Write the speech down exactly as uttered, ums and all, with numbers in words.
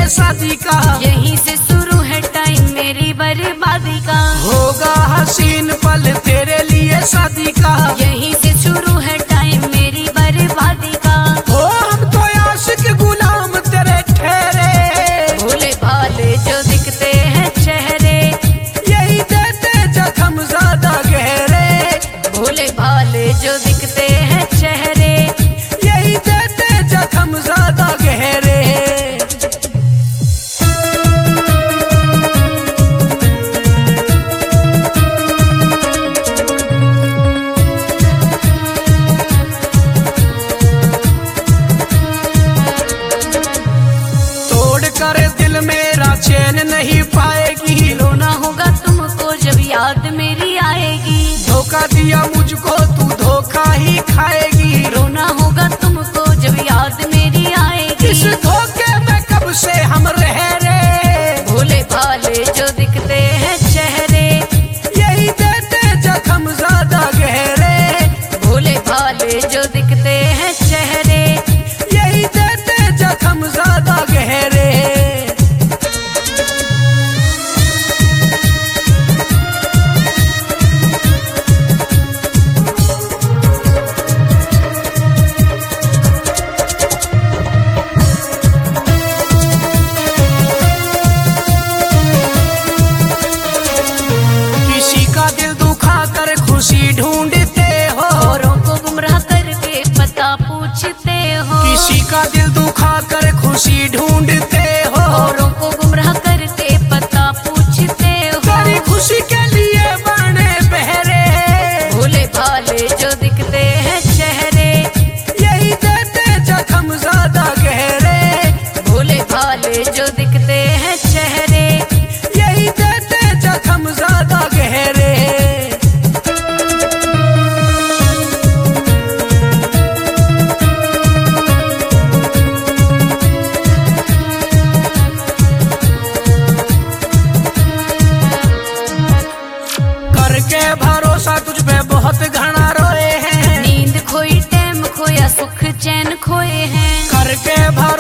लिए शादी का, यहीं से शुरू है टाइम मेरी बर्बादी का। होगा हसीन पल तेरे लिए शादी का, यहीं से शुरू है टाइम मेरी बर्बादी का। हो हम तो आशिक गुलाम तेरे ठहरे, भोले भाले जो दिखते हैं चेहरे, यही देते जख्म ज्यादा गहरे। भोले भाले जो दिखते हैं चेहरे, यही देते जख्म ज्यादा गहरे। दिल मेरा चैन नहीं पाएगी, रोना होगा तुमको जब याद मेरी आएगी। धोखा दिया मुझको तू धोखा ही खाएगी, रोना होगा तुमको जब याद मेरी आएगी। इस धोखे में कब से हम रह रहे, भोले भाले जो दिखते हैं चेहरे, यही देते जख्म ज्यादा गहरे। भोले भाले जो दिखते हैं चेहरे, यही देते जख्म ज्यादा गहरे। खुशी ढूंढते हो, औरों को गुमराह करके पता पूछते हो। किसी का दिल दुखा कर खुशी ढूंढते हो, औरों को गुमराह करके पता पूछते हो। तेरी खुशी के लिए बने बहरे, भोले भाले जो दिखते हैं चेहरे, यही देते जख्म ज्यादा गहरे। भोले भाले जो दिखते हैं चेहरे, यही देते जख्म ज्यादा गहरे। करके भरोसा तुझ पे बहुत घना रोए हैं, नींद खोई टैम खोया सुख चैन खोए हैं। करके भरोसा